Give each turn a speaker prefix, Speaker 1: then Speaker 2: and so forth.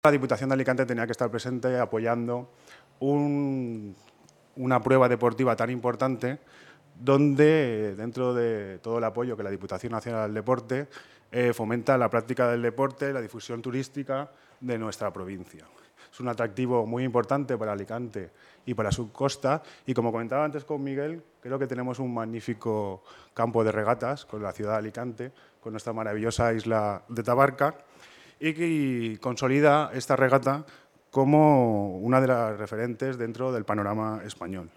Speaker 1: La Diputación de Alicante tenía que estar presente apoyando una prueba deportiva tan importante donde, dentro de todo el apoyo que la Diputación hace al deporte, fomenta la práctica del deporte, la difusión turística de nuestra provincia. Es un atractivo muy importante para Alicante y para su costa y, como comentaba antes con Miguel, creo que tenemos un magnífico campo de regatas con la ciudad de Alicante, con nuestra maravillosa isla de Tabarca, y que consolida esta regata como una de las referentes dentro del panorama español.